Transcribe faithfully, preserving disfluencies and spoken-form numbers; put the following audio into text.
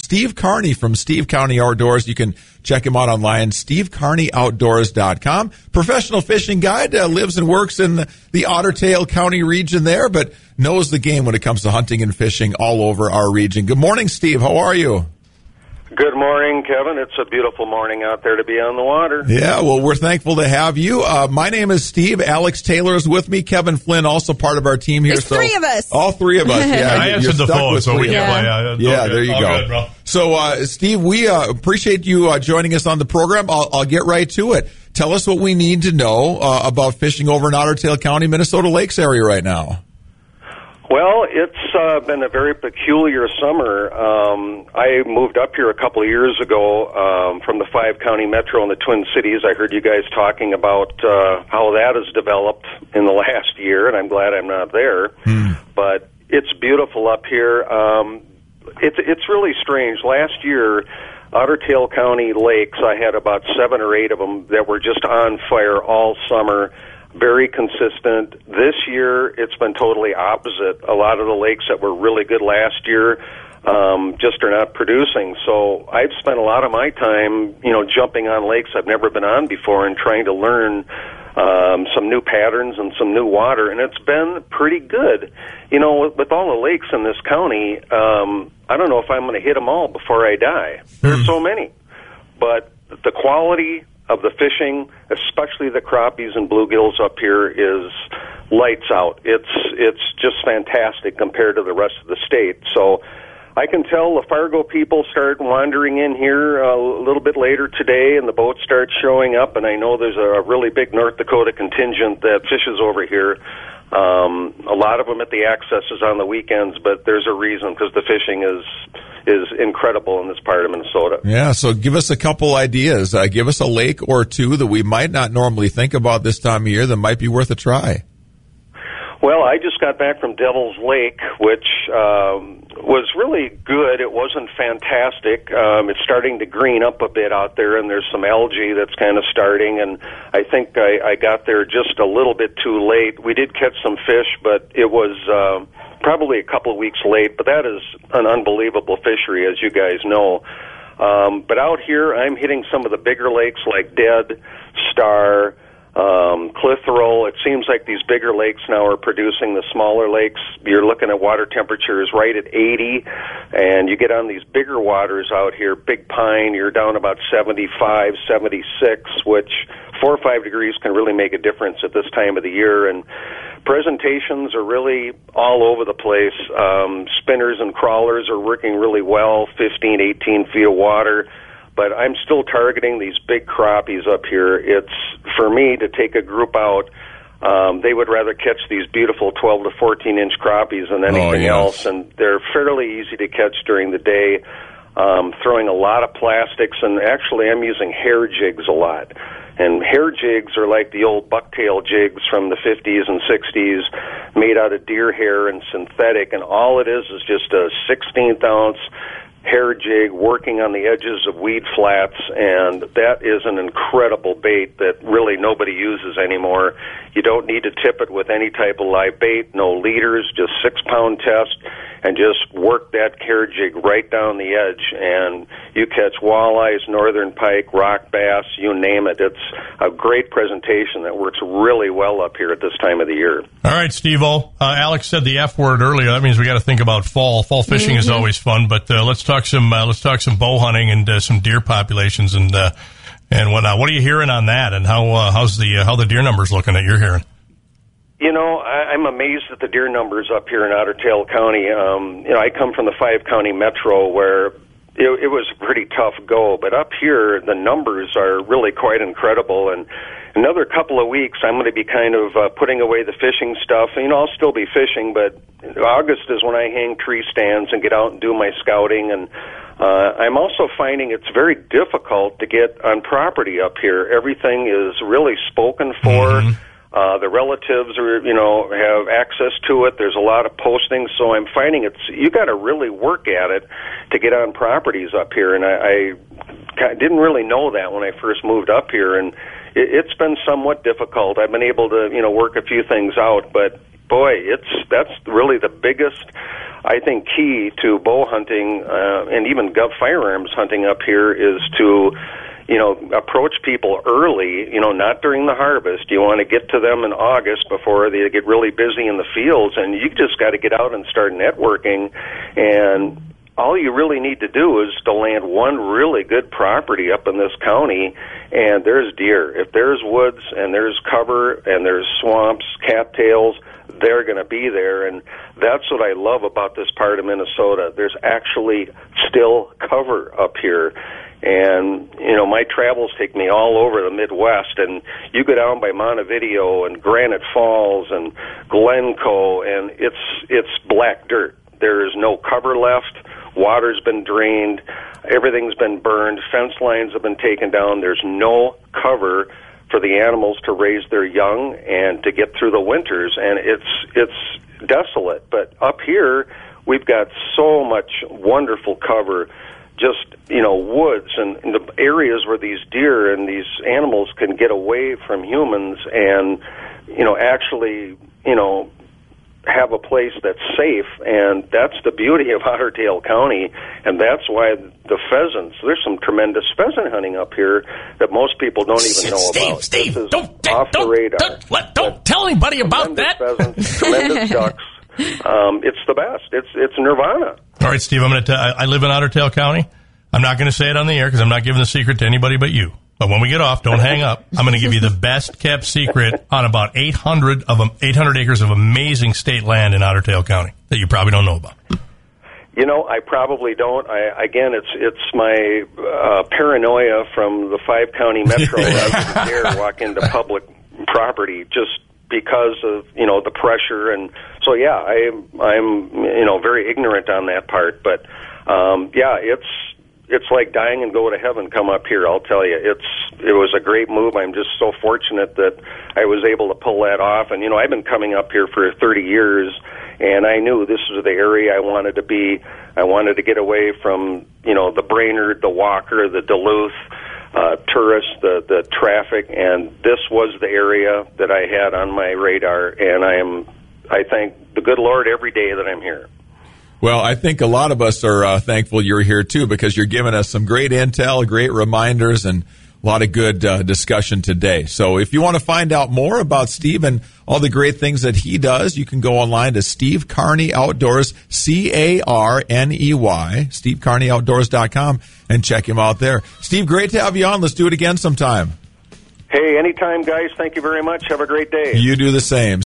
Steve Carney from Steve County Outdoors. You can check him out online, steve carney outdoors dot com. Professional fishing guide, uh, lives and works in the, the Otter Tail County region there, but knows the game when it comes to hunting and fishing all over our region. Good morning, Steve. How are you? Good morning, Kevin. It's a beautiful morning out there to be on the water. Yeah, well, we're thankful to have you. Uh, my name is Steve. Alex Taylor is with me. Kevin Flynn, also part of our team here. There's so three of us. All three of us. Yeah, I answered the phone, so we can play. Yeah, yeah there you all go. Good, bro. So, uh, Steve, we uh, appreciate you uh, joining us on the program. I'll, I'll get right to it. Tell us what we need to know uh, about fishing over in Otter Tail County, Minnesota Lakes area right now. Well, it's uh, been a very peculiar summer. Um, I moved up here a couple of years ago um, from the five-county metro in the Twin Cities. I heard you guys talking about uh, how that has developed in the last year, and I'm glad I'm not there. Hmm. But it's beautiful up here. Um, it's it's really strange. Last year, Otter Tail County lakes, I had about seven or eight of them that were just on fire all summer. Very consistent. This year, it's been totally opposite. A lot of the lakes that were really good last year um, just are not producing. So I've spent a lot of my time, you know, jumping on lakes I've never been on before and trying to learn um, some new patterns and some new water, and it's been pretty good. You know, with, with all the lakes in this county, um, I don't know if I'm going to hit them all before I die. There's so many. But the quality of the fishing, especially the crappies and bluegills up here, is lights out. It's it's just fantastic compared to the rest of the state. So I can tell the Fargo people start wandering in here a little bit later today, and the boats start showing up, and I know there's a really big North Dakota contingent that fishes over here. Um, a lot of them at the accesses on the weekends, but there's a reason, because the fishing is is incredible in this part of Minnesota. Yeah, so give us a couple ideas. Uh, give us a lake or two that we might not normally think about this time of year that might be worth a try. Well, I just got back from Devil's Lake, which um, was really good. It wasn't fantastic. Um, it's starting to green up a bit out there, and there's some algae that's kind of starting, and I think I, I got there just a little bit too late. We did catch some fish, but it was uh, probably a couple of weeks late, but that is an unbelievable fishery, as you guys know. Um, but out here, I'm hitting some of the bigger lakes like Dead, Star, Um, Clitheroe. It seems like these bigger lakes now are producing the smaller lakes. You're looking at water temperatures right at eighty, and you get on these bigger waters out here, Big Pine, you're down about seventy-five, seventy-six, which four or five degrees can really make a difference at this time of the year. And presentations are really all over the place. Um, spinners and crawlers are working really well, fifteen, eighteen feet of water. But I'm still targeting these big crappies up here. It's, for me, to take a group out, um, they would rather catch these beautiful twelve to fourteen inch crappies than anything oh, yes. else, and they're fairly easy to catch during the day. Um, throwing a lot of plastics, and actually I'm using hair jigs a lot. And hair jigs are like the old bucktail jigs from the fifties and sixties, made out of deer hair and synthetic, and all it is is just a sixteenth ounce hair jig working on the edges of weed flats, and that is an incredible bait that really nobody uses anymore. You don't need to tip it with any type of live bait, no leaders, just six-pound test, and just work that hair jig right down the edge, and you catch walleyes, northern pike, rock bass, you name it. It's a great presentation that works really well up here at this time of the year. All right, Steve-O. Uh, Alex said the F word earlier. That means we got to think about fall. Fall fishing mm-hmm. is always fun, but uh, let's talk some uh, let's talk some bow hunting and uh, some deer populations and uh, and whatnot. What are you hearing on that, and how uh, how's the uh, how the deer numbers looking that you're hearing? You know, I, I'm amazed at the deer numbers up here in Otter Tail County. Um, you know, I come from the five-county metro where it, it was a pretty tough go, but up here the numbers are really quite incredible. And another couple of weeks, I'm going to be kind of uh, putting away the fishing stuff. You know, I'll still be fishing, but August is when I hang tree stands and get out and do my scouting. And uh, I'm also finding it's very difficult to get on property up here. Everything is really spoken for. Mm-hmm. Uh, the relatives are, you know, have access to it. There's a lot of postings, so I'm finding it's, you got to really work at it to get on properties up here. And I, I didn't really know that when I first moved up here, and it, it's been somewhat difficult. I've been able to, you know, work a few things out, but boy, it's that's really the biggest, I think, key to bow hunting uh, and even gov firearms hunting up here is to, you know, approach people early, you know, not during the harvest. You want to get to them in August before they get really busy in the fields, and you just got to get out and start networking. And all you really need to do is to land one really good property up in this county, and there's deer. If there's woods and there's cover and there's swamps, cattails, they're going to be there. And that's what I love about this part of Minnesota. There's actually still cover up here. And, you know, my travels take me all over the Midwest, and you go down by Montevideo and Granite Falls and Glencoe, and it's it's black dirt. There is no cover left. Water's been drained. Everything's been burned. Fence lines have been taken down. There's no cover for the animals to raise their young and to get through the winters, and it's it's desolate. But up here, we've got so much wonderful cover, just, you know, woods and, and the areas where these deer and these animals can get away from humans and, you know, actually, you know, have a place that's safe. And that's the beauty of Otter Tail County, and that's why the pheasants, there's some tremendous pheasant hunting up here that most people don't even know Steve, about. Steve, this is don't, off don't, the radar. Don't, let, don't tell anybody about Tremendous that. Pheasants, tremendous ducks. Um, it's the best. It's it's nirvana. All right, Steve, I'm going to tell, I live in Otter Tail County. I'm not going to say it on the air because I'm not giving the secret to anybody but you. But when we get off, don't hang up. I'm going to give you the best kept secret on about eight hundred of eight hundred acres of amazing state land in Otter Tail County that you probably don't know about. You know, I probably don't. I, again, it's it's my uh, paranoia from the five county metro. I wouldn't dare walk into public property just because of, you know, the pressure. And so, yeah, I, I'm, you know, very ignorant on that part. But, um, yeah, it's it's like dying and go to heaven come up here, I'll tell you. It's It was a great move. I'm just so fortunate that I was able to pull that off. And, you know, I've been coming up here for thirty years, and I knew this was the area I wanted to be. I wanted to get away from, you know, the Brainerd, the Walker, the Duluth, uh, tourists, the, the traffic, and this was the area that I had on my radar, and I am, I thank the good Lord every day that I'm here. Well, I think a lot of us are uh, thankful you're here, too, because you're giving us some great intel, great reminders, and a lot of good uh, discussion today. So if you want to find out more about Steve and all the great things that he does, you can go online to Steve Carney Outdoors, C A R N E Y, steve carney outdoors dot com, and check him out there. Steve, great to have you on. Let's do it again sometime. Hey, anytime, guys. Thank you very much. Have a great day. You do the same.